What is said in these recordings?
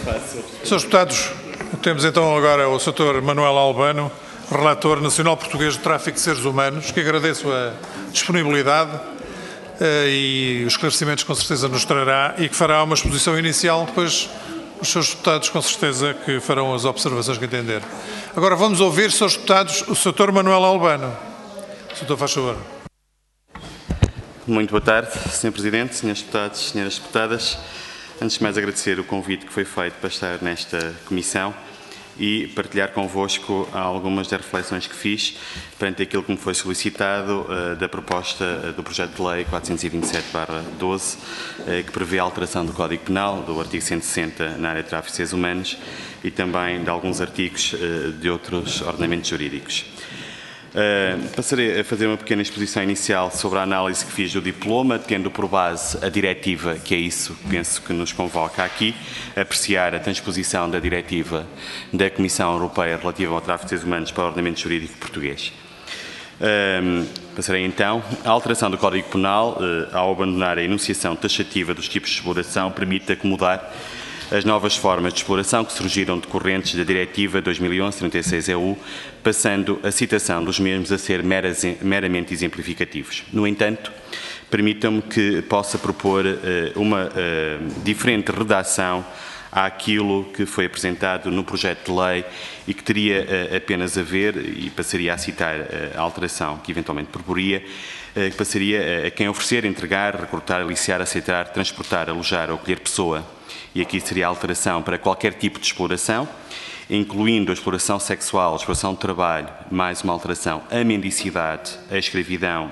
Senhores deputados, temos então agora o Sr. Manuel Albano, relator nacional português de tráfico de seres humanos, que agradeço a disponibilidade e os esclarecimentos que com certeza nos trará e que fará uma exposição inicial, depois os senhores deputados com certeza que farão as observações que entender. Agora vamos ouvir, senhores deputados, o Sr. Manuel Albano. Sr. faz favor. Muito boa tarde, Sr. Presidente, Srs. Deputados, Sras. Deputadas. Antes de mais agradecer o convite que foi feito para estar nesta comissão e partilhar convosco algumas das reflexões que fiz perante aquilo que me foi solicitado da proposta do projeto de lei 427/12, que prevê a alteração do Código Penal, do artigo 160 na área de tráfico de seres humanos e também de alguns artigos de outros ordenamentos jurídicos. Passarei a fazer uma pequena exposição inicial sobre a análise que fiz do diploma, tendo por base a diretiva, que é isso que penso que nos convoca aqui, apreciar a transposição da diretiva da Comissão Europeia relativa ao tráfico de seres humanos para o ordenamento jurídico português. Passarei então. A alteração do Código Penal, ao abandonar a enunciação taxativa dos tipos de exploração, permite acomodar as novas formas de exploração que surgiram decorrentes da Diretiva 2011/36/EU, passando a citação dos mesmos a ser meramente exemplificativos. No entanto, permitam-me que possa propor uma diferente redação àquilo que foi apresentado no projeto de lei e que teria apenas a ver, e passaria a citar a alteração que eventualmente proporia, que passaria a quem oferecer, entregar, recrutar, aliciar, aceitar, transportar, alojar ou acolher pessoa. E aqui seria a alteração para qualquer tipo de exploração, incluindo a exploração sexual, a exploração de trabalho, mais uma alteração, a mendicidade, a escravidão,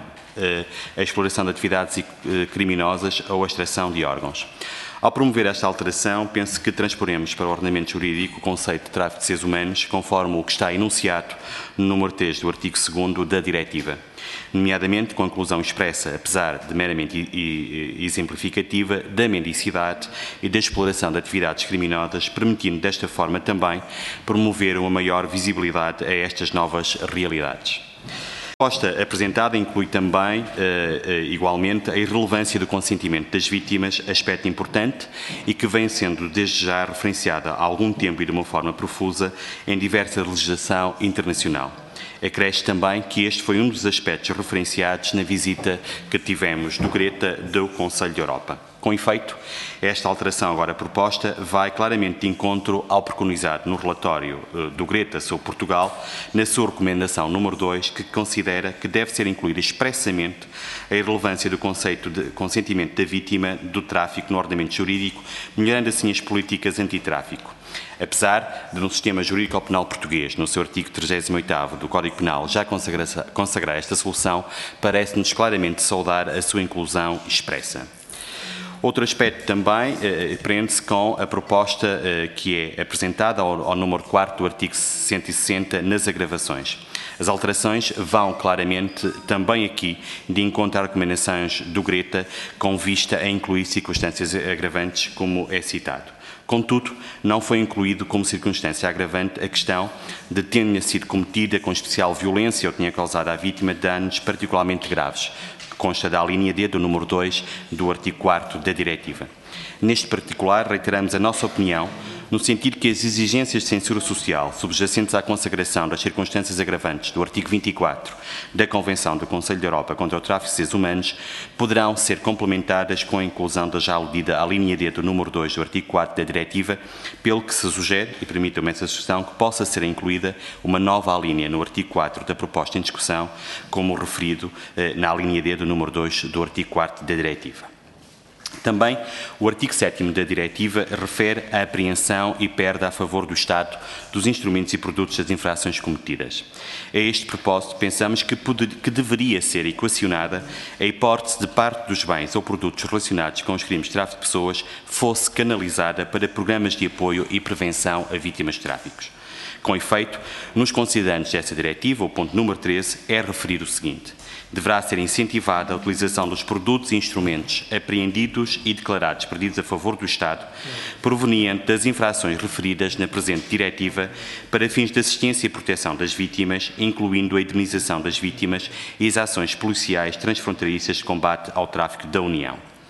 a exploração de atividades criminosas ou a extração de órgãos. Ao promover esta alteração, penso que transporemos para o ordenamento jurídico o conceito de tráfico de seres humanos, conforme o que está enunciado no número 3 do artigo 2º da diretiva, nomeadamente com a inclusão expressa, apesar de meramente exemplificativa, da mendicidade e da exploração de atividades criminosas, permitindo desta forma também promover uma maior visibilidade a estas novas realidades. A proposta apresentada inclui também, igualmente, a irrelevância do consentimento das vítimas, aspecto importante e que vem sendo desde já referenciada há algum tempo e de uma forma profusa em diversa legislação internacional. Acresce também que este foi um dos aspectos referenciados na visita que tivemos do Greta do Conselho da Europa. Com efeito, esta alteração agora proposta vai claramente de encontro ao preconizado no relatório do Greta sobre Portugal, na sua recomendação número 2, que considera que deve ser incluída expressamente a irrelevância do conceito de consentimento da vítima do tráfico no ordenamento jurídico, melhorando assim as políticas antitráfico. Apesar de no sistema jurídico-penal português, no seu artigo 38º do Código Penal, já consagrar esta solução, parece-nos claramente saudar a sua inclusão expressa. Outro aspecto também prende-se com a proposta que é apresentada ao número 4 do artigo 160 nas agravações. As alterações vão claramente também aqui de encontro a recomendações do Greta com vista a incluir circunstâncias agravantes, como é citado. Contudo, não foi incluído como circunstância agravante a questão de tenha sido cometida com especial violência ou tenha causado à vítima danos particularmente graves, que consta da alínea D do número 2 do artigo 4º da diretiva. Neste particular, reiteramos a nossa opinião no sentido que as exigências de censura social subjacentes à consagração das circunstâncias agravantes do artigo 24 da Convenção do Conselho da Europa contra o tráfico de seres humanos poderão ser complementadas com a inclusão da já aludida alínea D do número 2 do artigo 4 da diretiva, pelo que se sugere, e permitam-me essa sugestão, que possa ser incluída uma nova alínea no artigo 4 da proposta em discussão, como referido na alínea D do número 2 do artigo 4 da diretiva. Também o artigo 7º da diretiva refere à apreensão e perda a favor do Estado dos instrumentos e produtos das infrações cometidas. A este propósito, pensamos que deveria ser equacionada a hipótese de parte dos bens ou produtos relacionados com os crimes de tráfico de pessoas fosse canalizada para programas de apoio e prevenção a vítimas de tráficos. Com efeito, nos considerandos desta diretiva, o ponto número 13 é referir o seguinte: deverá ser incentivada a utilização dos produtos e instrumentos apreendidos e declarados perdidos a favor do Estado, proveniente das infrações referidas na presente diretiva, para fins de assistência e proteção das vítimas, incluindo a indemnização das vítimas e as ações policiais transfronteiriças de combate ao tráfico da União.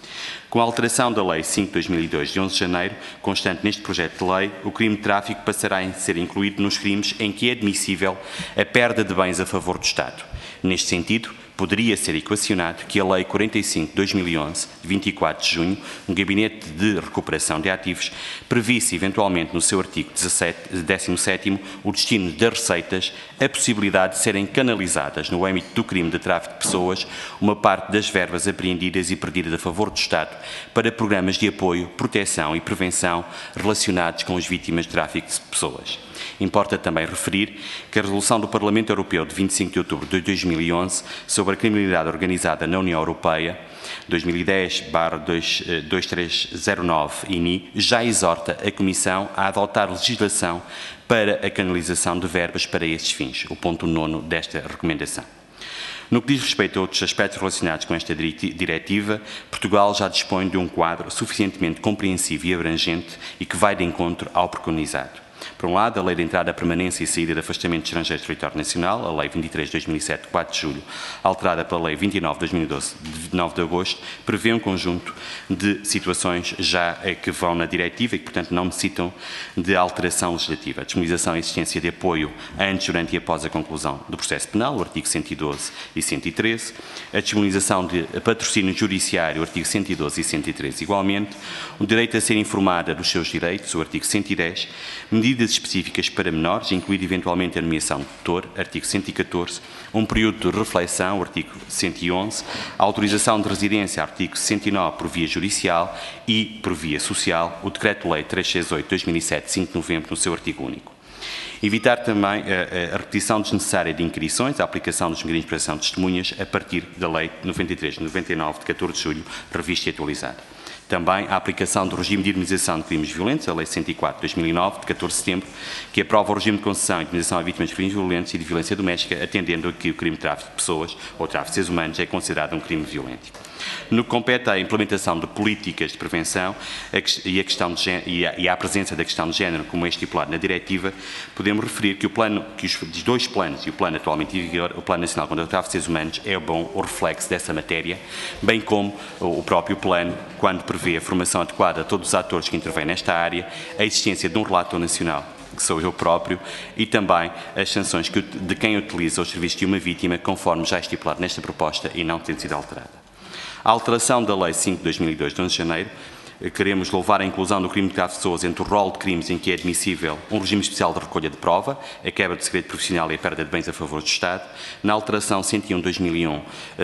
Com a alteração da Lei 5/2002, de 11 de janeiro, constante neste projeto de lei, o crime de tráfico passará a ser incluído nos crimes em que é admissível a perda de bens a favor do Estado. Neste sentido, poderia ser equacionado que a Lei 45/2011, de 24 de junho, um Gabinete de Recuperação de Ativos, previsse eventualmente no seu artigo 17º o destino das receitas, a possibilidade de serem canalizadas no âmbito do crime de tráfico de pessoas uma parte das verbas apreendidas e perdidas a favor do Estado para programas de apoio, proteção e prevenção relacionados com as vítimas de tráfico de pessoas. Importa também referir que a Resolução do Parlamento Europeu de 25 de outubro de 2011 sobre a criminalidade organizada na União Europeia, 2010/2309/INI, já exorta a Comissão a adotar legislação para a canalização de verbas para esses fins, o ponto 9º desta recomendação. No que diz respeito a outros aspectos relacionados com esta diretiva, Portugal já dispõe de um quadro suficientemente compreensivo e abrangente e que vai de encontro ao preconizado. Por um lado, a Lei de Entrada, Permanência e Saída de Afastamento de Estrangeiros do Território Nacional, a Lei 23/2007, de 4 de julho, alterada pela Lei 29/2012, de 9 de agosto, prevê um conjunto de situações já que vão na diretiva e que, portanto, não necessitam de alteração legislativa. A disponibilização e existência de apoio antes, durante e após a conclusão do processo penal, o artigo 112 e 113, a disponibilização de patrocínio judiciário, o artigo 112 e 113 igualmente, o direito a ser informada dos seus direitos, o artigo 110, medidas específicas para menores, incluindo eventualmente a nomeação de tutor, artigo 114, um período de reflexão, artigo 111, a autorização de residência, artigo 109, por via judicial e por via social, o Decreto-Lei 368/2007, 5 de novembro, no seu artigo único. Evitar também a repetição desnecessária de inquirições, a aplicação dos mecanismos de prestação de testemunhas a partir da Lei 93/99, de 14 de julho, revista e atualizada. Também a aplicação do regime de indemnização de crimes violentos, a Lei 104/2009, de 14 de setembro, que aprova o regime de concessão e indemnização a vítimas de crimes violentos e de violência doméstica, atendendo a que o crime de tráfico de pessoas ou tráfico de seres humanos é considerado um crime violento. No que compete à implementação de políticas de prevenção e à presença da questão de género, como é estipulado na diretiva, podemos referir que os dois planos e o plano atualmente em vigor, o Plano Nacional contra o Tráfico de Seres Humanos, é o reflexo dessa matéria, bem como o próprio plano, quando prevê a formação adequada a todos os atores que intervêm nesta área, a existência de um relator nacional, que sou eu próprio, e também as sanções de quem utiliza os serviços de uma vítima, conforme já estipulado nesta proposta e não tendo sido alterada. A alteração da Lei 5/2002, de 11 de janeiro, queremos louvar a inclusão do crime de tráfico de pessoas entre o rol de crimes em que é admissível um regime especial de recolha de prova, a quebra de segredo profissional e a perda de bens a favor do Estado. Na alteração 101/2001,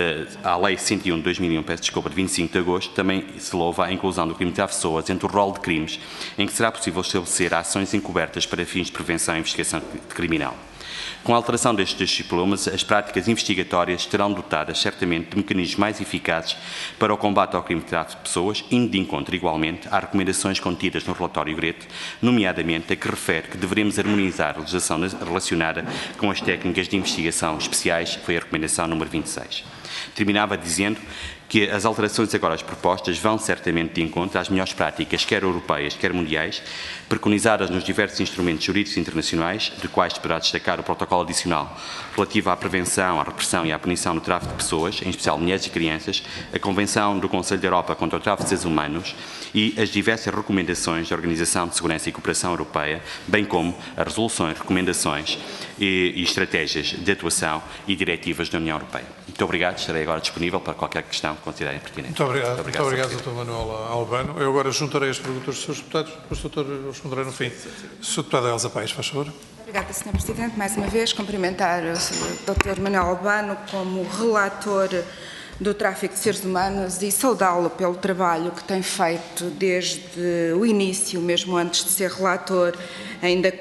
à Lei 101/2001, de 25 de agosto, também se louva a inclusão do crime de tráfico de pessoas entre o rol de crimes em que será possível estabelecer ações encobertas para fins de prevenção e investigação criminal. Com a alteração destes diplomas, as práticas investigatórias terão dotadas certamente de mecanismos mais eficazes para o combate ao crime de tráfico de pessoas, indo de encontro igualmente às recomendações contidas no relatório Grete, nomeadamente a que refere que devemos harmonizar a legislação relacionada com as técnicas de investigação especiais, que foi a recomendação número 26. Terminava dizendo que as alterações agora propostas vão certamente de encontro às melhores práticas, quer europeias, quer mundiais, preconizadas nos diversos instrumentos jurídicos internacionais, de quais deverá destacar o protocolo adicional relativo à prevenção, à repressão e à punição do tráfico de pessoas, em especial mulheres e crianças, a Convenção do Conselho da Europa contra o Tráfico de Seres Humanos e as diversas recomendações da Organização de Segurança e Cooperação Europeia, bem como as resoluções, recomendações e estratégias de atuação e diretivas da União Europeia. Muito obrigado, estarei agora disponível para qualquer questão que considerem pertinente. Muito obrigado, Dr. Manuel Albano. Eu agora juntarei as perguntas dos Srs. Deputados, depois o Dr. responderá no fim. Sr. Deputada Elsa Paes, faz favor. Obrigada, Sr. Presidente. Mais uma vez, cumprimentar o Dr. Manuel Albano como relator do tráfico de seres humanos e saudá-lo pelo trabalho que tem feito desde o início, mesmo antes de ser relator, ainda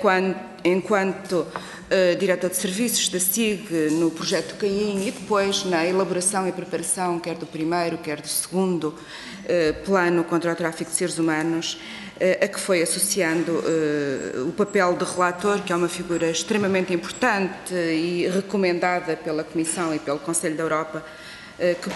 enquanto diretor de serviços da SIG no projeto CAIN e depois na elaboração e preparação quer do primeiro, quer do segundo plano contra o tráfico de seres humanos, a que foi associando o papel de relator, que é uma figura extremamente importante e recomendada pela Comissão e pelo Conselho da Europa, a que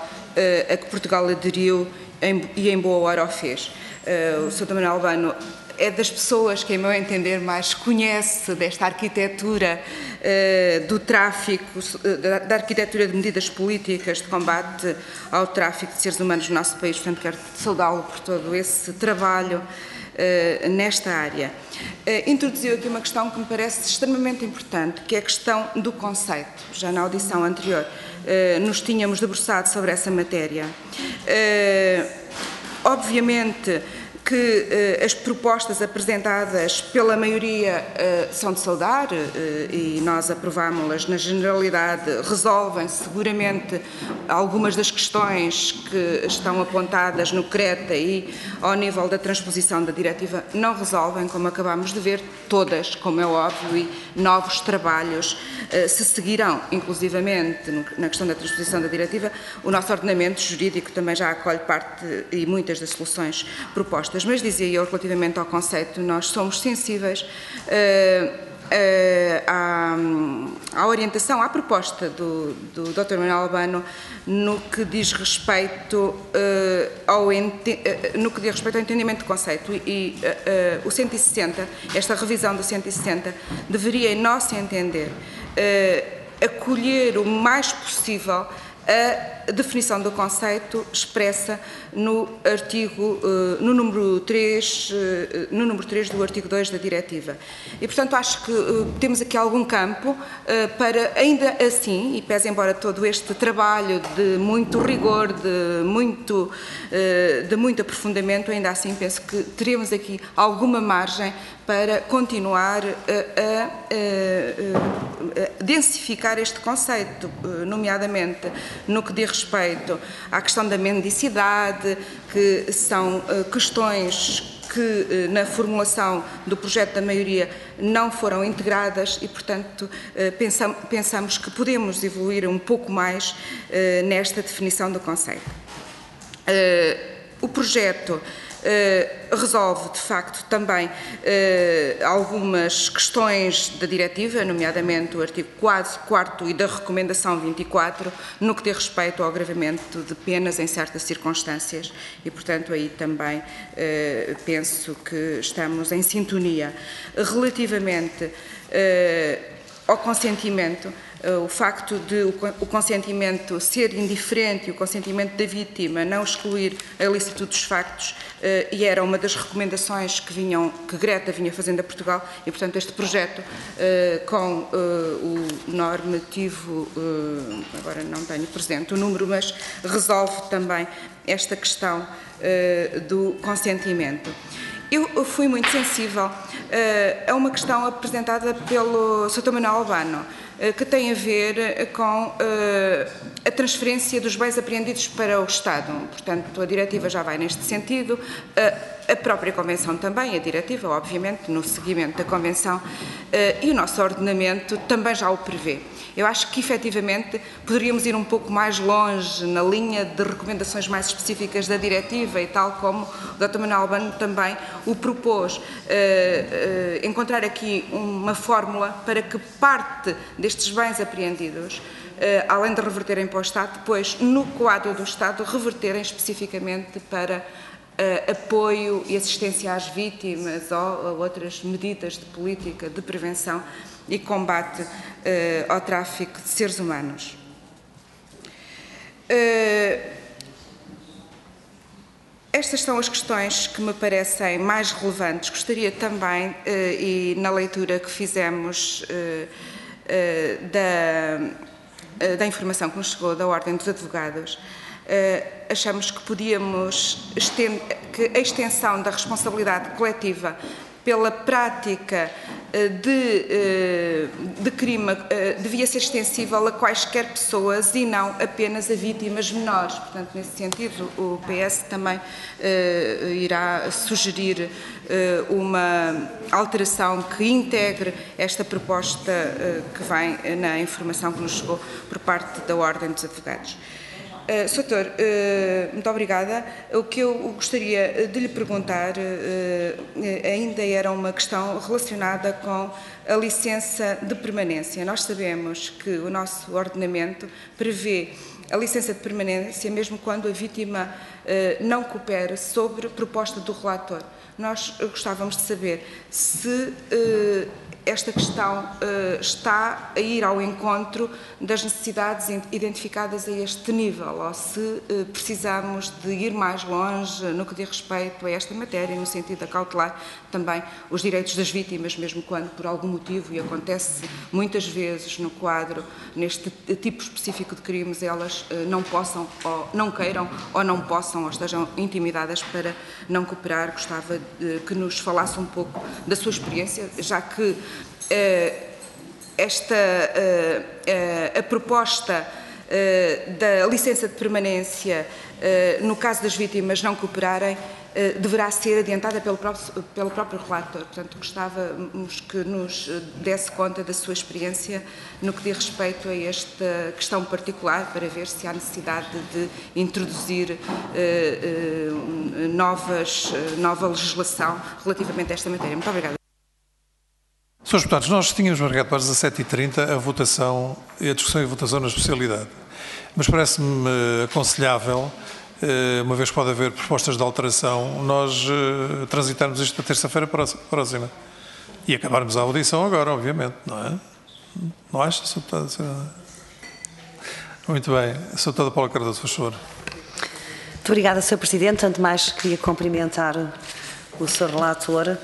Portugal aderiu e em boa hora o fez. O Sr. Manuel Albano é das pessoas que, em meu entender, mais conhece desta arquitetura do tráfico, da arquitetura de medidas políticas de combate ao tráfico de seres humanos no nosso país. Portanto, quero saudá-lo por todo esse trabalho nesta área. Introduziu aqui uma questão que me parece extremamente importante, que é a questão do conceito. Já na audição anterior nos tínhamos debruçado sobre essa matéria. Obviamente que as propostas apresentadas pela maioria são de saudar e nós aprovámo-las na generalidade, resolvem seguramente algumas das questões que estão apontadas no CRETA e ao nível da transposição da diretiva não resolvem, como acabámos de ver, todas, como é óbvio, e novos trabalhos se seguirão, inclusivamente na questão da transposição da diretiva. O nosso ordenamento jurídico também já acolhe parte e muitas das soluções propostas. Mas dizia eu, relativamente ao conceito, nós somos sensíveis à orientação, à proposta do Dr. Manuel Albano no que diz respeito ao entendimento de conceito e o 160, esta revisão do 160, deveria, em nosso entender, acolher o mais possível a definição do conceito expressa no artigo, no número 3 do artigo 2 da diretiva. E, portanto, acho que temos aqui algum campo para, ainda assim, e pese embora todo este trabalho de muito rigor, de muito aprofundamento, ainda assim penso que teremos aqui alguma margem para continuar a densificar este conceito, nomeadamente no que diz respeito à questão da mendicidade, que são questões que na formulação do projeto da maioria não foram integradas e, portanto, pensamos que podemos evoluir um pouco mais nesta definição do conceito. O projeto resolve, de facto, também algumas questões da diretiva, nomeadamente o artigo 4º e da recomendação 24, no que diz respeito ao agravamento de penas em certas circunstâncias e, portanto, aí também penso que estamos em sintonia. Relativamente ao consentimento, o facto de o consentimento ser indiferente e o consentimento da vítima não excluir a ilicitude dos factos, e era uma das recomendações que Greta vinha fazendo a Portugal, e, portanto, este projeto, com o normativo, agora não tenho presente o número, mas resolve também esta questão do consentimento. Eu fui muito sensível a uma questão apresentada pelo Sr. Manuel Albano, que tem a ver com a transferência dos bens apreendidos para o Estado. Portanto, a diretiva já vai neste sentido, a própria Convenção também, a diretiva, obviamente, no seguimento da Convenção, e o nosso ordenamento também já o prevê. Eu acho que, efetivamente, poderíamos ir um pouco mais longe na linha de recomendações mais específicas da diretiva e tal como o Dr. Manuel Albano também o propôs, encontrar aqui uma fórmula para que parte destes bens apreendidos, além de reverterem para o Estado, depois, no quadro do Estado, reverterem especificamente para apoio e assistência às vítimas ou a outras medidas de política de prevenção e combate ao tráfico de seres humanos. Estas são as questões que me parecem mais relevantes. Gostaria também, e na leitura que fizemos da informação que nos chegou da Ordem dos Advogados, achamos que podíamos que a extensão da responsabilidade coletiva pela prática de crime devia ser extensível a quaisquer pessoas e não apenas a vítimas menores. Portanto, nesse sentido, o PS também irá sugerir uma alteração que integre esta proposta que vem na informação que nos chegou por parte da Ordem dos Advogados. Sr. Doutor, muito obrigada. O que eu gostaria de lhe perguntar ainda era uma questão relacionada com a licença de permanência. Nós sabemos que o nosso ordenamento prevê a licença de permanência mesmo quando a vítima não coopera sobre proposta do relator. nós gostávamos de saber se esta questão está a ir ao encontro das necessidades identificadas a este nível, ou se precisamos de ir mais longe no que diz respeito a esta matéria, no sentido de acautelar também os direitos das vítimas, mesmo quando, por algum motivo, e acontece muitas vezes no quadro, neste tipo específico de crimes, elas não possam, ou não queiram, ou não possam, ou estejam intimidadas para não cooperar. Gostava que nos falasse um pouco da sua experiência, já que a proposta da licença de permanência, no caso das vítimas não cooperarem, deverá ser adiantada pelo próprio relator. Portanto, gostávamos que nos desse conta da sua experiência no que diz respeito a esta questão particular, para ver se há necessidade de introduzir nova legislação relativamente a esta matéria. Muito obrigada. Senhores deputados, nós tínhamos marcado para as 17h30 a votação e a discussão e votação na especialidade, mas parece-me aconselhável, uma vez que pode haver propostas de alteração, nós transitarmos isto para terça-feira próxima e acabarmos a audição agora, obviamente, não é? Não acha, Sr. Deputado? Muito bem. Sr. Deputado Paula Cardoso, por favor. Muito obrigada, Sr. Presidente. Antes de mais, queria cumprimentar o Sr. Relator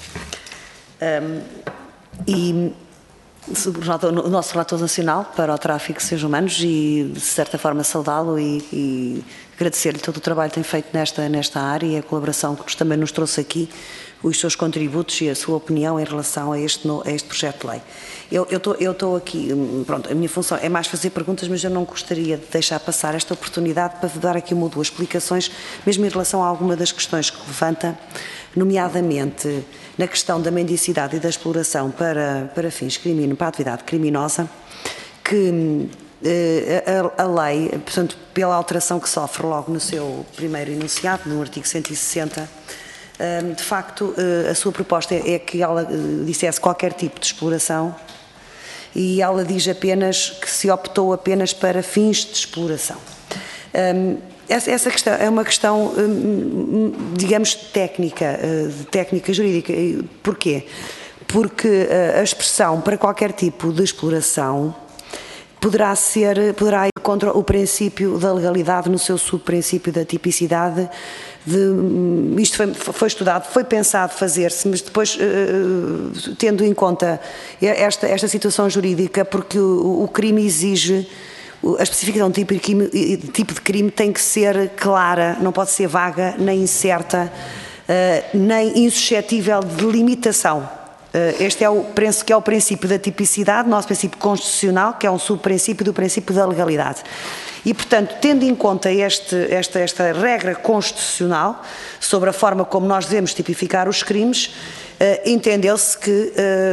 e o nosso Relator Nacional para o Tráfico de Seres Humanos e, de certa forma, saudá-lo e agradecer-lhe todo o trabalho que tem feito nesta área e a colaboração que também nos trouxe aqui, os seus contributos e a sua opinião em relação a este projeto de lei. Eu estou aqui, pronto, a minha função é mais fazer perguntas, mas eu não gostaria de deixar passar esta oportunidade para dar aqui uma ou duas explicações, mesmo em relação a alguma das questões que levanta, nomeadamente na questão da mendicidade e da exploração para fins para a atividade criminosa, que a lei, portanto, pela alteração que sofre logo no seu primeiro enunciado, no artigo 160, de facto, a sua proposta é que ela dissesse qualquer tipo de exploração, e ela diz apenas que se optou apenas para fins de exploração. Essa questão é uma questão, digamos, técnica jurídica. Porquê? Porque a expressão para qualquer tipo de exploração poderá ir contra o princípio da legalidade no seu subprincípio da tipicidade. Isto foi estudado, foi pensado fazer-se, mas depois, tendo em conta esta situação jurídica, porque o crime exige, a especificação de tipo de crime tem que ser clara, não pode ser vaga, nem incerta, nem insuscetível de limitação. Este penso que é o princípio da tipicidade, nosso princípio constitucional, que é um subprincípio do princípio da legalidade. E, portanto, tendo em conta esta regra constitucional sobre a forma como nós devemos tipificar os crimes, entendeu-se que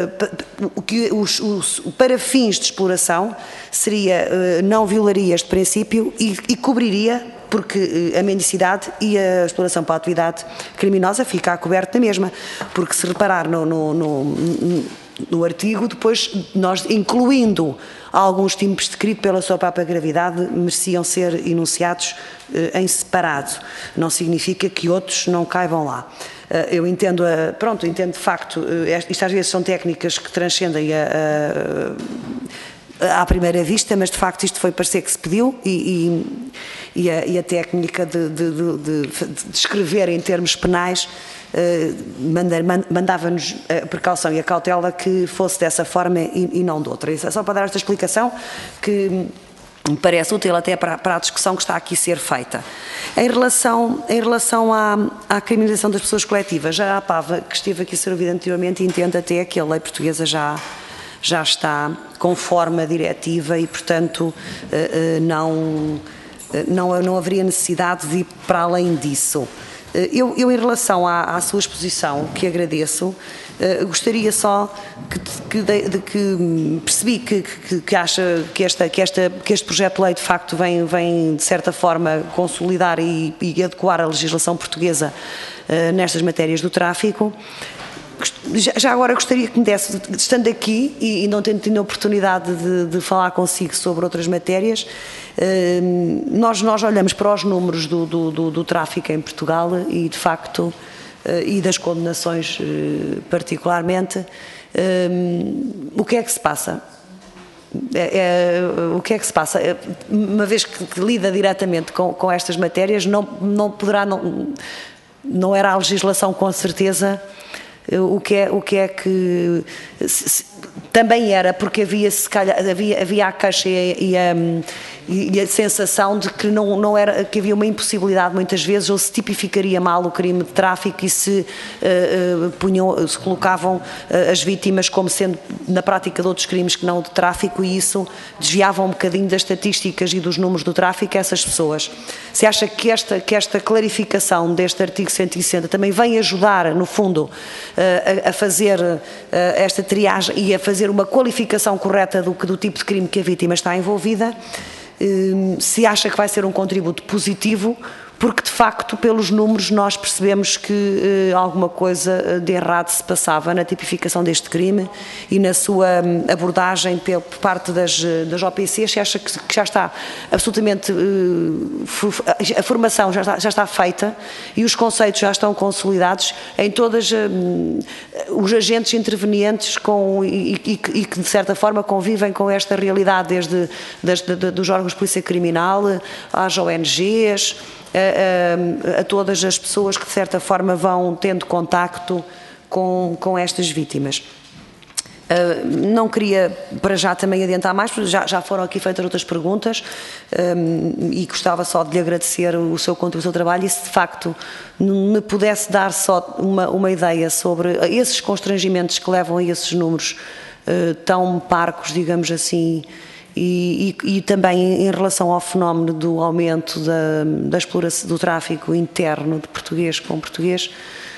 para fins de exploração não violaria este princípio e cobriria, porque a mendicidade e a exploração para a atividade criminosa fica coberta na mesma, porque se reparar no artigo, depois nós, incluindo alguns tipos de crime pela sua própria gravidade, mereciam ser enunciados em separado. Não significa que outros não caibam lá. Eu entendo, entendo de facto, isto às vezes são técnicas que transcendem à primeira vista, mas de facto isto foi parecer que se pediu e a técnica de escrever em termos penais mandava-nos a precaução e a cautela que fosse dessa forma e não de outra. Isso é só para dar esta explicação que me parece útil até para a discussão que está aqui a ser feita. Em relação à criminalização das pessoas coletivas, já a PAVA, que esteve aqui a ser ouvida anteriormente, entende até que a lei portuguesa já está conforme a diretiva e, portanto, não haveria necessidade de ir para além disso. Eu em relação à sua exposição, que agradeço, gostaria só que percebi que acha que este projeto de lei de facto vem de certa forma consolidar e adequar a legislação portuguesa nestas matérias do tráfico. Já agora gostaria que me desse, estando aqui e não tendo tido a oportunidade de falar consigo sobre outras matérias, nós olhamos para os números do tráfico em Portugal e, de facto, e das condenações particularmente. O que é que se passa? O que é que se passa? Uma vez que lida diretamente com estas matérias, não era a legislação com certeza o que é que também era, porque havia a queixa e a sensação de que não era, que havia uma impossibilidade muitas vezes, ou se tipificaria mal o crime de tráfico e se colocavam as vítimas como sendo na prática de outros crimes que não de tráfico, e isso desviava um bocadinho das estatísticas e dos números do tráfico a essas pessoas. Se acha que esta clarificação deste artigo 160 também vem ajudar, no fundo, a fazer esta triagem e a fazer uma qualificação correta do tipo de crime que a vítima está envolvida? Se acha que vai ser um contributo positivo, porque de facto pelos números nós percebemos que alguma coisa de errado se passava na tipificação deste crime e na sua abordagem por parte das OPCs. Se acha que já está absolutamente, a formação já está feita e os conceitos já estão consolidados em todos os agentes intervenientes e que de certa forma convivem com esta realidade, desde dos órgãos de polícia criminal às ONGs, a todas as pessoas que de certa forma vão tendo contacto com estas vítimas. Não queria para já também adiantar mais, porque já foram aqui feitas outras perguntas, e gostava só de lhe agradecer o seu contributo, o seu trabalho, e se de facto me pudesse dar só uma ideia sobre esses constrangimentos que levam a esses números tão parcos, digamos assim, e também em relação ao fenómeno do aumento da exploração do tráfico interno de português com português,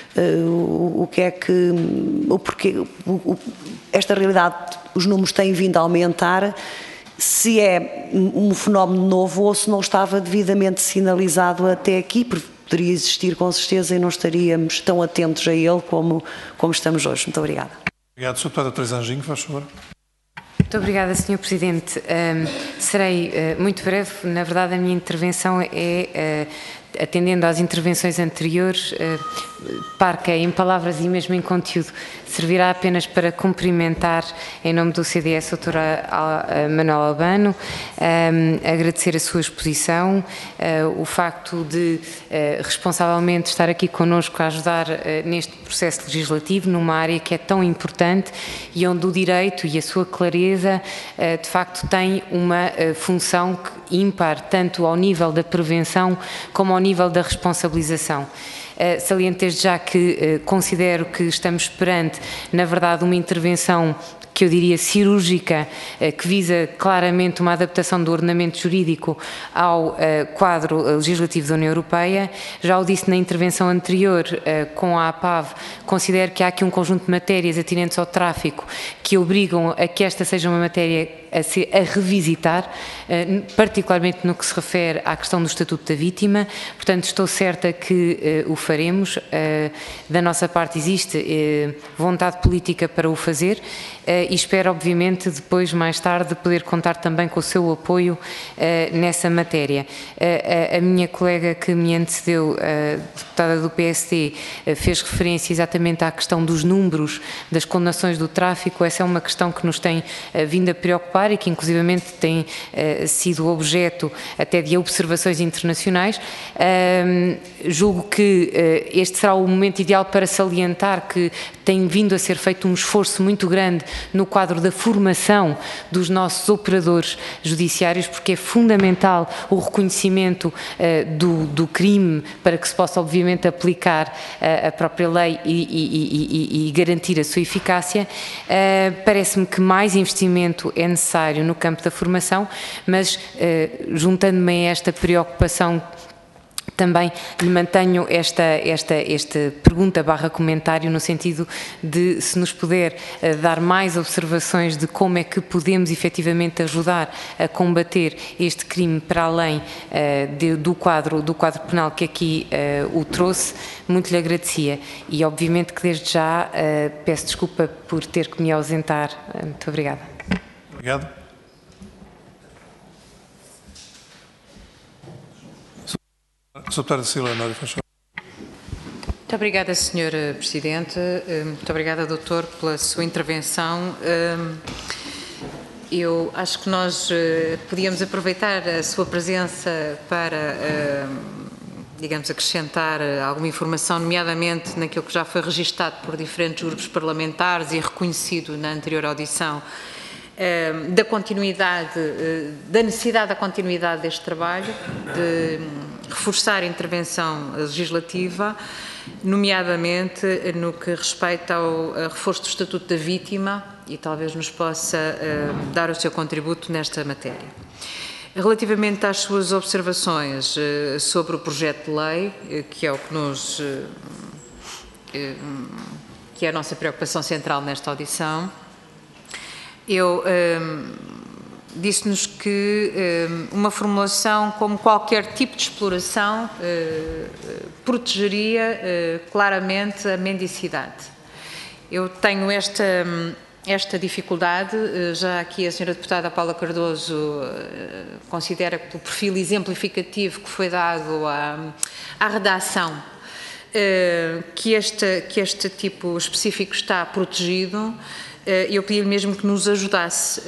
porquê esta realidade, os números têm vindo a aumentar, se é um fenómeno novo ou se não estava devidamente sinalizado até aqui, porque poderia existir com certeza e não estaríamos tão atentos a ele como estamos hoje. Muito obrigada. Obrigado, Sr. Deputado Teresa Anjinho, faz favor. Muito obrigada, Sr. Presidente. Serei muito breve. Na verdade, a minha intervenção é, atendendo às intervenções anteriores, parca em palavras e mesmo em conteúdo, servirá apenas para cumprimentar, em nome do CDS, a doutora Manuela Albano, agradecer a sua exposição, o facto de responsavelmente estar aqui connosco a ajudar neste processo legislativo, numa área que é tão importante e onde o direito e a sua clareza, de facto, tem uma função ímpar, tanto ao nível da prevenção como ao nível da responsabilização. Saliento desde já que considero que estamos perante, na verdade, uma intervenção que eu diria cirúrgica, que visa claramente uma adaptação do ordenamento jurídico ao quadro legislativo da União Europeia. Já o disse na intervenção anterior com a APAV, considero que há aqui um conjunto de matérias atinentes ao tráfico que obrigam a que esta seja uma matéria a revisitar, particularmente no que se refere à questão do Estatuto da Vítima. Portanto, estou certa que o faremos. Da nossa parte existe vontade política para o fazer e espero, obviamente, depois, mais tarde, poder contar também com o seu apoio nessa matéria. A minha colega que me antecedeu, deputada do PSD, fez referência exatamente à questão dos números das condenações do tráfico. Essa é uma questão que nos tem vindo a preocupar e que inclusivamente tem sido objeto até de observações internacionais. Julgo que este será o momento ideal para salientar que tem vindo a ser feito um esforço muito grande no quadro da formação dos nossos operadores judiciários, porque é fundamental o reconhecimento do crime para que se possa obviamente aplicar a própria lei e garantir a sua eficácia. Parece-me que mais investimento é necessário no campo da formação, mas juntando-me a esta preocupação também lhe mantenho esta pergunta / comentário no sentido de se nos puder dar mais observações de como é que podemos efetivamente ajudar a combater este crime para além do quadro penal que aqui o trouxe, muito lhe agradecia e obviamente que desde já peço desculpa por ter que me ausentar. Muito obrigada. Obrigado. Sr. Deputado Cecília Honório, faz favor. Muito obrigada, Sr. Presidente. Muito obrigada, Doutor, pela sua intervenção. Eu acho que nós podíamos aproveitar a sua presença para, digamos, acrescentar alguma informação, nomeadamente naquilo que já foi registado por diferentes grupos parlamentares e reconhecido na anterior audição, da continuidade, da necessidade da continuidade deste trabalho, de reforçar a intervenção legislativa, nomeadamente no que respeita ao reforço do Estatuto da Vítima, e talvez nos possa dar o seu contributo nesta matéria. Relativamente às suas observações sobre o projeto de lei, que é o que nos que é a nossa preocupação central nesta audição, eu disse-nos que uma formulação como qualquer tipo de exploração protegeria claramente a mendicidade. Eu tenho esta dificuldade, já aqui a Sra. Deputada Paula Cardoso considera que pelo perfil exemplificativo que foi dado à redação, que este tipo específico está protegido. Eu pedi-lhe mesmo que nos ajudasse,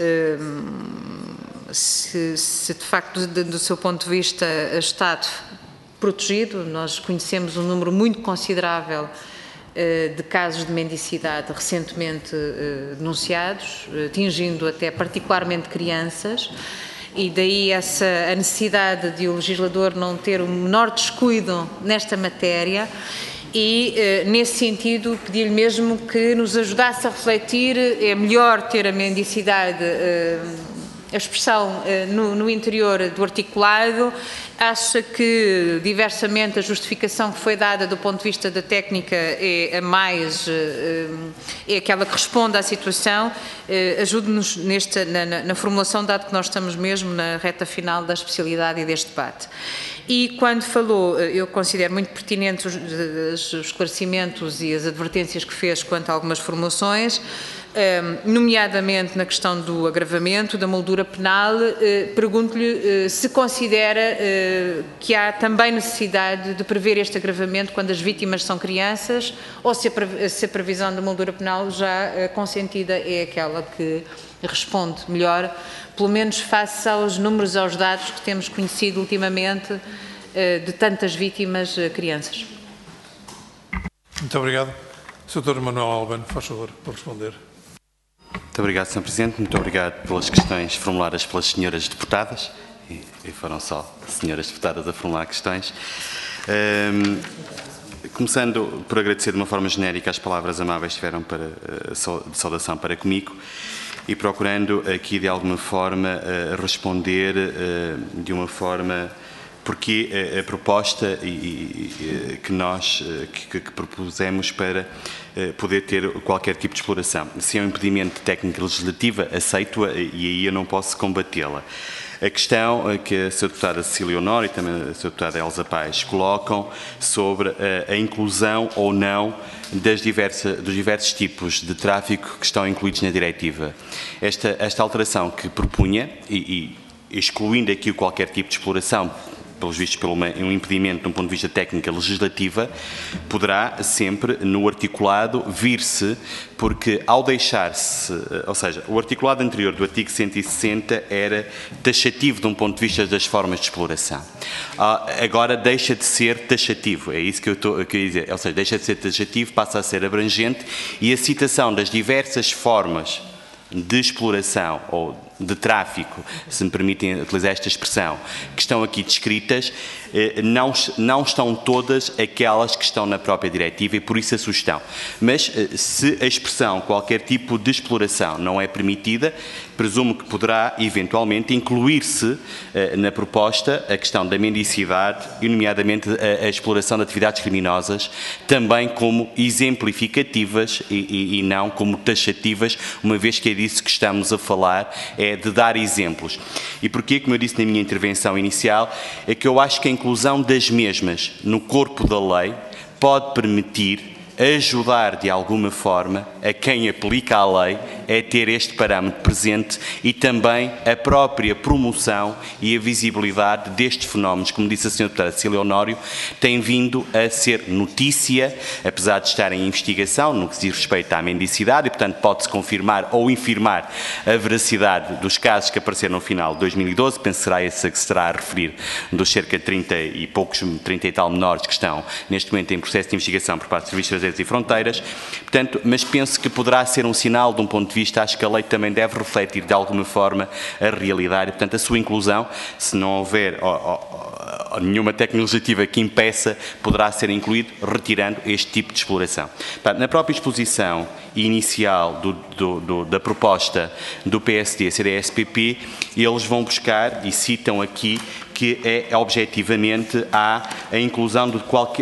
se de facto, do seu ponto de vista, está protegido. Nós conhecemos um número muito considerável de casos de mendicidade recentemente denunciados, atingindo até particularmente crianças, e daí a necessidade de o legislador não ter o menor descuido nesta matéria. E, nesse sentido, pedir-lhe mesmo que nos ajudasse a refletir. É melhor ter a mendicidade, a expressão no interior do articulado. Acha que, diversamente, a justificação que foi dada do ponto de vista da técnica é a mais, é aquela que responde à situação. Ajude-nos na formulação, dado que nós estamos mesmo na reta final da especialidade e deste debate. E quando falou, eu considero muito pertinentes os esclarecimentos e as advertências que fez quanto a algumas formulações, nomeadamente na questão do agravamento, da moldura penal. Pergunto-lhe se considera que há também necessidade de prever este agravamento quando as vítimas são crianças, ou se a previsão da moldura penal já consentida é aquela que responde melhor, pelo menos face aos números, aos dados que temos conhecido ultimamente de tantas vítimas crianças. Muito obrigado. Sr. Manuel Albano, faz favor, por responder. Muito obrigado, Sr. Presidente. Muito obrigado pelas questões formuladas pelas senhoras deputadas. E foram só senhoras deputadas a formular questões. Começando por agradecer de uma forma genérica as palavras amáveis que tiveram de saudação para comigo, e procurando aqui de alguma forma responder de uma forma, porque a proposta que nós propusemos para poder ter qualquer tipo de exploração. Se é um impedimento de técnica legislativa, aceito-a e aí eu não posso combatê-la. A questão que a Sra. Deputada Cecília Honor e também a Sra. Deputada Elsa Paes colocam sobre a inclusão ou não dos diversos tipos de tráfico que estão incluídos na diretiva. Esta alteração que propunha, e excluindo aqui qualquer tipo de exploração, pelos vistos pelo um impedimento de um ponto de vista técnica legislativa, poderá sempre no articulado vir-se, porque ao deixar-se, ou seja, o articulado anterior do artigo 160 era taxativo de um ponto de vista das formas de exploração. Agora deixa de ser taxativo, é isso que eu queria dizer, ou seja, deixa de ser taxativo, passa a ser abrangente, e a citação das diversas formas de exploração ou de tráfico, se me permitem utilizar esta expressão, que estão aqui descritas, não estão todas aquelas que estão na própria diretiva, e por isso a sugestão. Mas se a expressão qualquer tipo de exploração não é permitida, presumo que poderá eventualmente incluir-se na proposta a questão da mendicidade e nomeadamente a exploração de atividades criminosas, também como exemplificativas e não como taxativas, uma vez que é disso que estamos a falar, é de dar exemplos. E porquê, como eu disse na minha intervenção inicial, é que eu acho que a inclusão das mesmas no corpo da lei pode permitir ajudar de alguma forma a quem aplica a lei a ter este parâmetro presente e também a própria promoção e a visibilidade destes fenómenos, como disse a Sra. Deputada Cecília Honório, tem vindo a ser notícia, apesar de estar em investigação, no que diz respeito à mendicidade, e portanto pode-se confirmar ou infirmar a veracidade dos casos que apareceram no final de 2012, penso que será esse a que se estará a referir, dos cerca de 30 e tal menores que estão neste momento em processo de investigação por parte dos Serviços Estrangeiros e Fronteiras, portanto, mas penso que poderá ser um sinal de um ponto de vista, acho que a lei também deve refletir de alguma forma a realidade, e portanto a sua inclusão, se não houver nenhuma tecnologia que impeça, poderá ser incluído, retirando este tipo de exploração. Portanto, na própria exposição inicial da proposta do PSD, CDS-PP, eles vão buscar e citam aqui que é objetivamente a inclusão de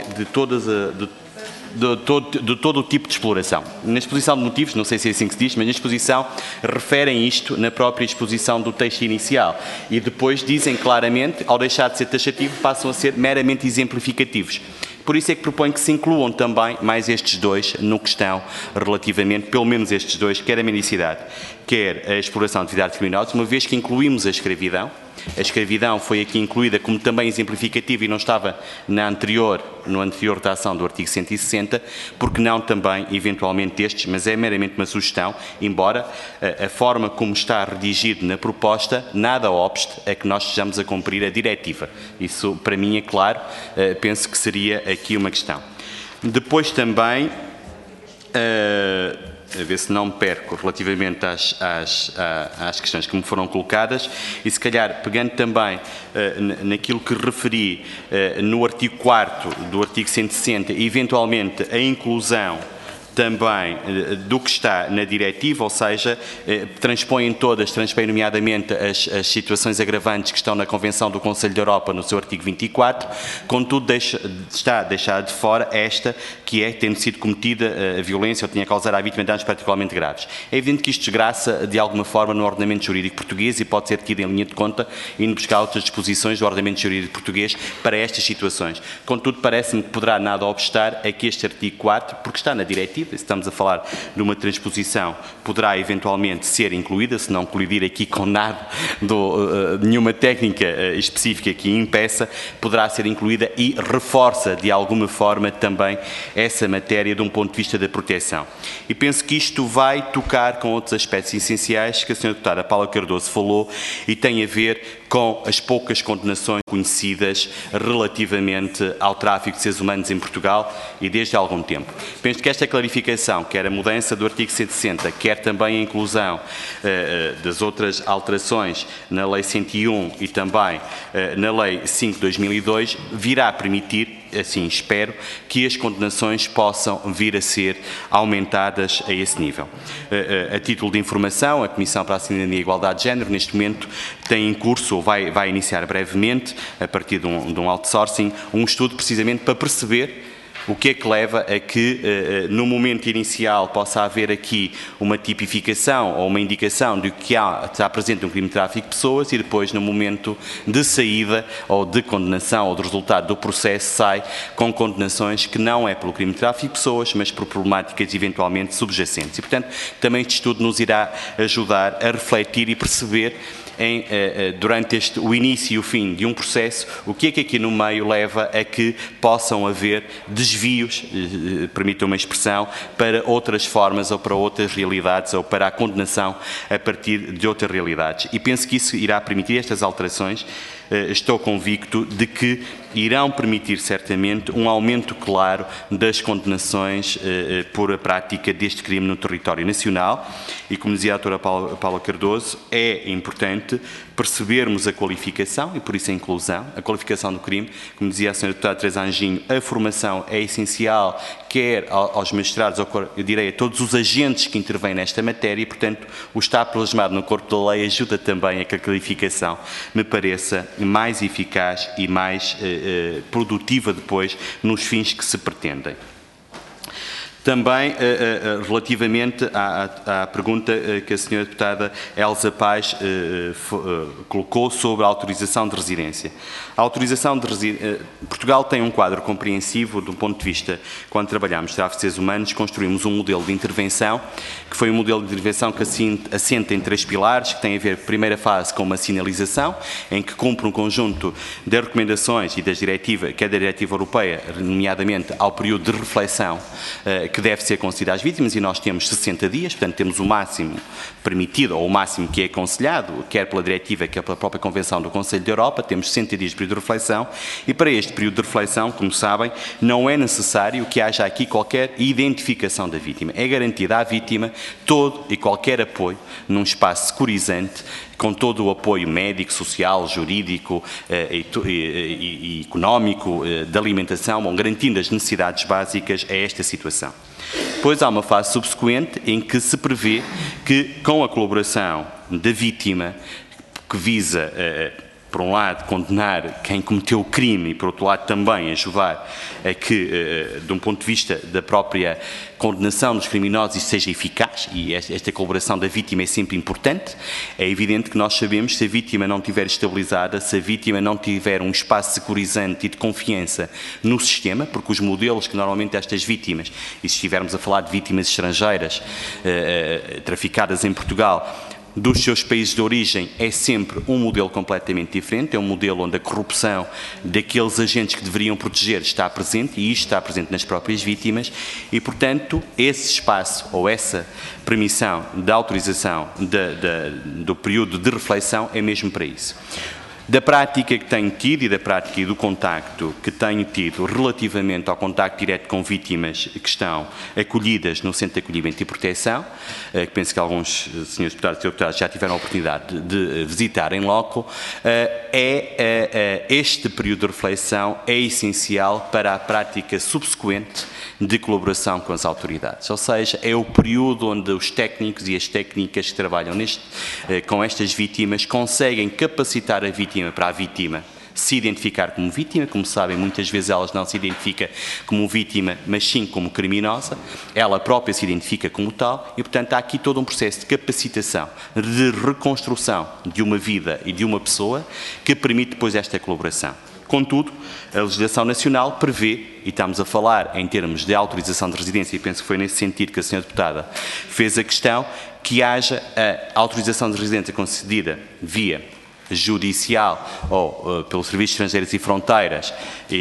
todo o tipo de exploração. Na exposição de motivos, não sei se é assim que se diz, mas na exposição referem isto na própria exposição do texto inicial e depois dizem claramente, ao deixar de ser taxativo, passam a ser meramente exemplificativos. Por isso é que proponho que se incluam também mais estes dois no que estão relativamente, pelo menos estes dois, quer a mendicidade, quer a exploração de atividades criminosas, uma vez que incluímos a escravidão. A escravidão foi aqui incluída como também exemplificativa e não estava no anterior redação do artigo 160, porque não também, eventualmente, estes, mas é meramente uma sugestão, embora a forma como está redigido na proposta, nada obste a que nós estejamos a cumprir a diretiva. Isso, para mim, é claro, penso que seria aqui uma questão. Depois também, a ver se não me perco relativamente às questões que me foram colocadas e se calhar pegando também naquilo que referi no artigo 4º do artigo 160, eventualmente a inclusão também do que está na diretiva, ou seja, transpõem nomeadamente as situações agravantes que estão na Convenção do Conselho da Europa no seu artigo 24, contudo está deixada de fora esta que é, tendo sido cometida a violência ou tinha causado à vítima danos particularmente graves. É evidente que isto desgraça de alguma forma no ordenamento jurídico português e pode ser tido em linha de conta indo buscar outras disposições do ordenamento jurídico português para estas situações. Contudo, parece-me que poderá nada obstar a que este artigo 4, porque está na diretiva, se estamos a falar de uma transposição, poderá eventualmente ser incluída, se não colidir aqui com nada, nenhuma técnica específica que impeça, poderá ser incluída e reforça de alguma forma também essa matéria de um ponto de vista da proteção. E penso que isto vai tocar com outros aspectos essenciais que a Sra. Deputada Paula Cardoso falou e tem a ver com as poucas condenações conhecidas relativamente ao tráfico de seres humanos em Portugal e desde há algum tempo. Penso que esta clarificação, quer a mudança do artigo 160, quer também a inclusão das outras alterações na Lei 101 e também na Lei 5 de 2002, virá a permitir, assim espero, que as condenações possam vir a ser aumentadas a esse nível. A título de informação, a Comissão para a Cidadania e a Igualdade de Género, neste momento, tem em curso, ou vai iniciar brevemente, a partir de um outsourcing, um estudo precisamente para perceber o que é que leva a que, no momento inicial, possa haver aqui uma tipificação ou uma indicação de que está presente um crime de tráfico de pessoas e depois, no momento de saída ou de condenação ou de resultado do processo, sai com condenações que não é pelo crime de tráfico de pessoas, mas por problemáticas eventualmente subjacentes. E, portanto, também este estudo nos irá ajudar a refletir e perceber durante o início e o fim de um processo, o que é que aqui no meio leva a que possam haver desvios, permitam uma expressão, para outras formas ou para outras realidades ou para a condenação a partir de outras realidades. E penso que isso irá permitir estas alterações. Estou convicto de que irão permitir certamente um aumento claro das condenações por a prática deste crime no território nacional e, como dizia a doutora Paula Cardoso, é importante percebermos a qualificação e por isso a inclusão, a qualificação do crime. Como dizia a senhora deputada Teresa Anjinho, a formação é essencial, quer aos magistrados, eu direi a todos os agentes que intervêm nesta matéria e, portanto, o estar plasmado no corpo da lei ajuda também a que a qualificação me pareça mais eficaz e mais produtiva depois nos fins que se pretendem. Também relativamente à pergunta que a senhora deputada Elsa Paes colocou sobre a autorização de residência. A autorização de residência... Portugal tem um quadro compreensivo do ponto de vista, quando trabalhamos tráfico de seres humanos, construímos um modelo de intervenção, que foi um modelo de intervenção que assenta em 3 pilares, que tem a ver, primeira fase, com uma sinalização, em que cumpre um conjunto de recomendações e das diretivas, que é da diretiva europeia, nomeadamente ao período de reflexão, que deve ser concedido às vítimas, e nós temos 60 dias, portanto temos o máximo permitido, ou o máximo que é aconselhado, quer pela diretiva, quer pela própria Convenção do Conselho da Europa, temos 60 dias de período de reflexão, e para este período de reflexão, como sabem, não é necessário que haja aqui qualquer identificação da vítima. É garantida à vítima todo e qualquer apoio num espaço securizante, com todo o apoio médico, social, jurídico e económico, de alimentação, garantindo as necessidades básicas a esta situação. Depois há uma fase subsequente em que se prevê que, com a colaboração da vítima, que visa, por um lado, condenar quem cometeu o crime e, por outro lado, também ajudar a que, de um ponto de vista da própria condenação dos criminosos, isso seja eficaz, e esta colaboração da vítima é sempre importante. É evidente que nós sabemos, se a vítima não estiver estabilizada, se a vítima não tiver um espaço securizante e de confiança no sistema, porque os modelos que normalmente estas vítimas, e se estivermos a falar de vítimas estrangeiras traficadas em Portugal, dos seus países de origem, é sempre um modelo completamente diferente, é um modelo onde a corrupção daqueles agentes que deveriam proteger está presente, e isto está presente nas próprias vítimas, e, portanto, esse espaço, ou essa permissão da autorização do período de reflexão é mesmo para isso. Da prática que tenho tido e da prática e do contacto que tenho tido relativamente ao contacto direto com vítimas que estão acolhidas no Centro de Acolhimento e Proteção, que penso que alguns senhores deputados e deputadas já tiveram a oportunidade de visitar em loco, este período de reflexão é essencial para a prática subsequente de colaboração com as autoridades. Ou seja, é o período onde os técnicos e as técnicas que trabalham com estas vítimas conseguem capacitar a vítima para a vítima se identificar como vítima. Como sabem, muitas vezes ela não se identifica como vítima, mas sim como criminosa. Ela própria se identifica como tal e, portanto, há aqui todo um processo de capacitação, de reconstrução de uma vida e de uma pessoa que permite depois esta colaboração. Contudo, a legislação nacional prevê, e estamos a falar em termos de autorização de residência, e penso que foi nesse sentido que a senhora deputada fez a questão, que haja a autorização de residência concedida via judicial ou pelo Serviço de Estrangeiros e Fronteiras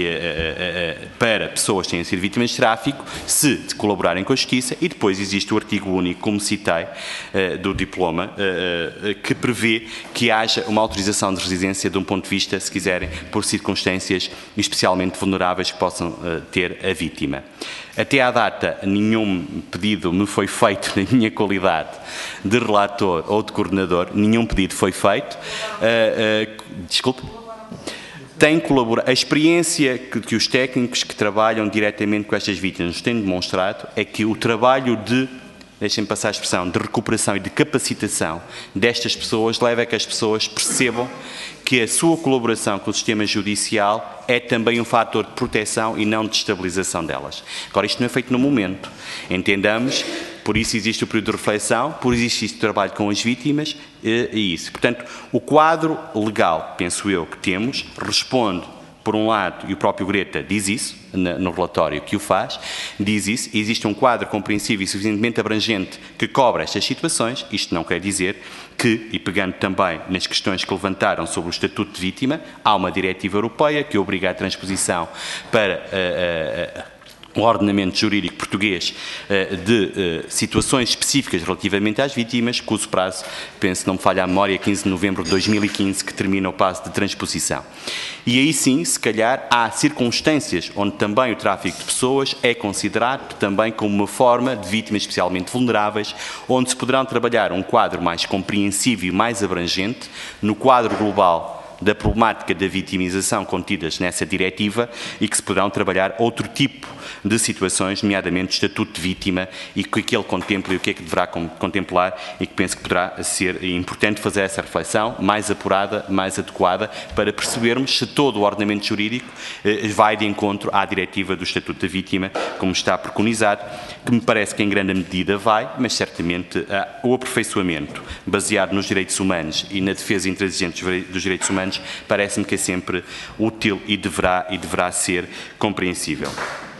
para pessoas que tenham sido vítimas de tráfico, se colaborarem com a Justiça, e depois existe o artigo único, como citei, do diploma, que prevê que haja uma autorização de residência de um ponto de vista, se quiserem, por circunstâncias especialmente vulneráveis que possam ter a vítima. Até à data, nenhum pedido me foi feito na minha qualidade de relator ou de coordenador, nenhum pedido foi feito. Desculpe. Tem colaborado. A experiência que os técnicos que trabalham diretamente com estas vítimas nos têm demonstrado é que o trabalho de, deixem-me passar a expressão, de recuperação e de capacitação destas pessoas leva a que as pessoas percebam que a sua colaboração com o sistema judicial é também um fator de proteção e não de estabilização delas. Agora, isto não é feito no momento. Entendamos, por isso existe o período de reflexão, por isso existe o trabalho com as vítimas e isso. Portanto, o quadro legal, penso eu, que temos, responde, por um lado, e o próprio Greta diz isso, no relatório que o faz, diz isso, existe um quadro compreensível e suficientemente abrangente que cobre estas situações. Isto não quer dizer que, e pegando também nas questões que levantaram sobre o Estatuto de Vítima, há uma diretiva europeia que obriga a transposição para o ordenamento jurídico português de situações específicas relativamente às vítimas, cujo prazo, penso não me falha a memória, 15 de novembro de 2015, que termina o prazo de transposição. E aí sim, se calhar, há circunstâncias onde também o tráfico de pessoas é considerado também como uma forma de vítimas especialmente vulneráveis, onde se poderão trabalhar um quadro mais compreensível e mais abrangente no quadro global da problemática da vitimização contidas nessa diretiva e que se poderão trabalhar outro tipo de situações, nomeadamente o estatuto de vítima e o que ele contempla e o que é que deverá contemplar, e que penso que poderá ser importante fazer essa reflexão mais apurada, mais adequada, para percebermos se todo o ordenamento jurídico vai de encontro à diretiva do estatuto da vítima, como está preconizado, que me parece que em grande medida vai, mas certamente o aperfeiçoamento baseado nos direitos humanos e na defesa intransigente dos direitos humanos parece-me que é sempre útil e deverá ser compreensível.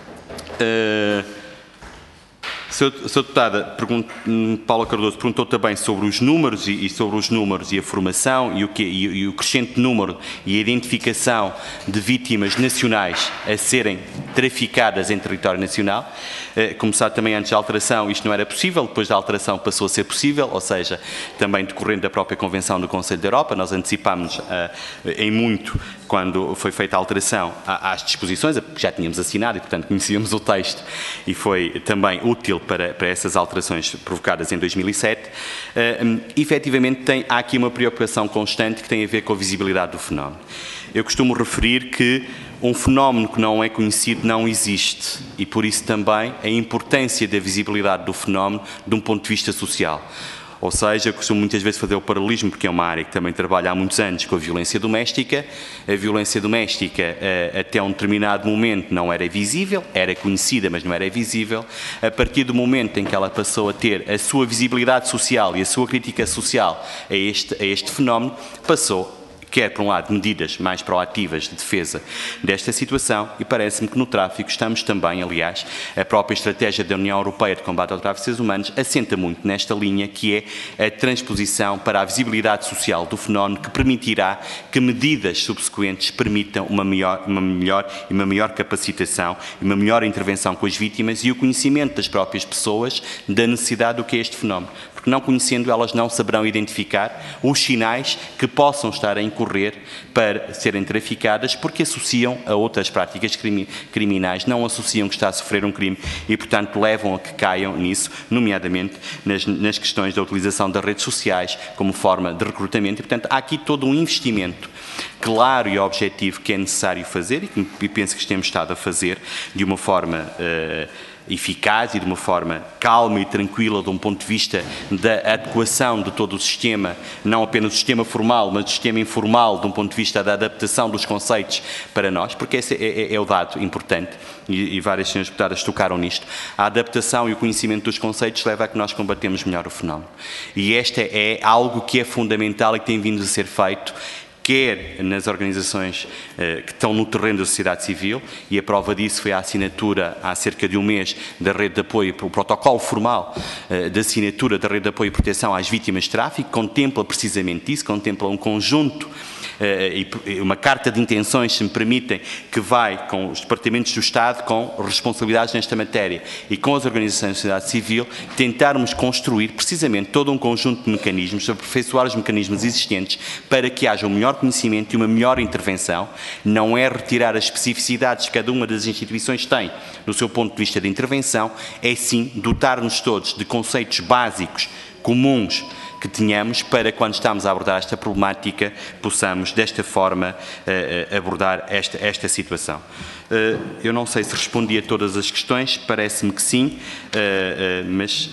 Sra. Deputada Paula Cardoso perguntou também sobre os números e a formação e o crescente número e a identificação de vítimas nacionais a serem traficadas em território nacional. Como sabe, também antes da alteração isto não era possível, depois da alteração passou a ser possível, ou seja, também decorrendo da própria Convenção do Conselho da Europa, nós antecipámos em muito quando foi feita a alteração às disposições, porque já tínhamos assinado e, portanto, conhecíamos o texto e foi também útil para essas alterações provocadas em 2007. Efetivamente, há aqui uma preocupação constante que tem a ver com a visibilidade do fenómeno. Eu costumo referir que um fenómeno que não é conhecido não existe e, por isso, também a importância da visibilidade do fenómeno de um ponto de vista social. Ou seja, eu costumo muitas vezes fazer o paralelismo, porque é uma área que também trabalha há muitos anos com a violência doméstica. A violência doméstica, até um determinado momento, não era visível, era conhecida, mas não era visível. A partir do momento em que ela passou a ter a sua visibilidade social e a sua crítica social a este fenómeno, passou, quer, por um lado, medidas mais proativas de defesa desta situação, e parece-me que no tráfico estamos também, aliás, a própria estratégia da União Europeia de combate ao tráfico de seres humanos assenta muito nesta linha, que é a transposição para a visibilidade social do fenómeno, que permitirá que medidas subsequentes permitam uma maior capacitação e uma melhor intervenção com as vítimas e o conhecimento das próprias pessoas da necessidade do que é este fenómeno. Porque não conhecendo, elas não saberão identificar os sinais que possam estar a incorrer para serem traficadas, porque associam a outras práticas criminais, não associam que está a sofrer um crime e, portanto, levam a que caiam nisso, nomeadamente nas questões da utilização das redes sociais como forma de recrutamento. E, portanto, há aqui todo um investimento claro e objetivo que é necessário fazer e penso que temos estado a fazer de uma forma eficaz e de uma forma calma e tranquila, de um ponto de vista da adequação de todo o sistema, não apenas o sistema formal, mas o sistema informal, de um ponto de vista da adaptação dos conceitos para nós, porque esse é o dado importante, e várias senhoras deputadas tocaram nisto. A adaptação e o conhecimento dos conceitos leva a que nós combatemos melhor o fenómeno. E esta é algo que é fundamental e que tem vindo a ser feito, quer nas organizações que estão no terreno da sociedade civil, e a prova disso foi a assinatura, há cerca de um mês, da rede de apoio, o protocolo formal da assinatura da rede de apoio e proteção às vítimas de tráfico, contempla precisamente isso, contempla um conjunto e uma carta de intenções, se me permitem, que vai com os departamentos do Estado com responsabilidades nesta matéria e com as organizações da sociedade civil, tentarmos construir precisamente todo um conjunto de mecanismos, aperfeiçoar os mecanismos existentes para que haja um melhor conhecimento e uma melhor intervenção. Não é retirar as especificidades que cada uma das instituições tem no seu ponto de vista de intervenção, é sim dotar-nos todos de conceitos básicos, comuns, que tenhamos para, quando estamos a abordar esta problemática, possamos, desta forma, abordar esta situação. Eu não sei se respondi a todas as questões, parece-me que sim, mas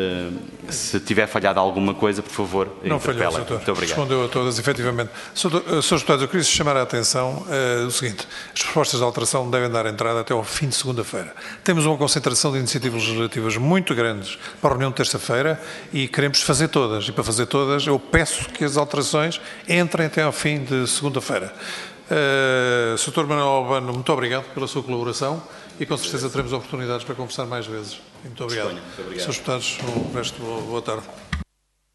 se tiver falhado alguma coisa, por favor, não falhou, doutor. Muito obrigado. Respondeu a todas, efetivamente. Srs. Deputados, eu queria chamar a atenção o seguinte: as propostas de alteração devem dar entrada até ao fim de segunda-feira. Temos uma concentração de iniciativas legislativas muito grandes para a reunião de terça-feira e queremos fazer todas. E para fazer todas, eu peço que as alterações entrem até ao fim de segunda-feira. Sr. Manuel Albano, muito obrigado pela sua colaboração e com certeza teremos oportunidades para conversar mais vezes. Muito obrigado. Srs. Deputados, o resto, boa tarde.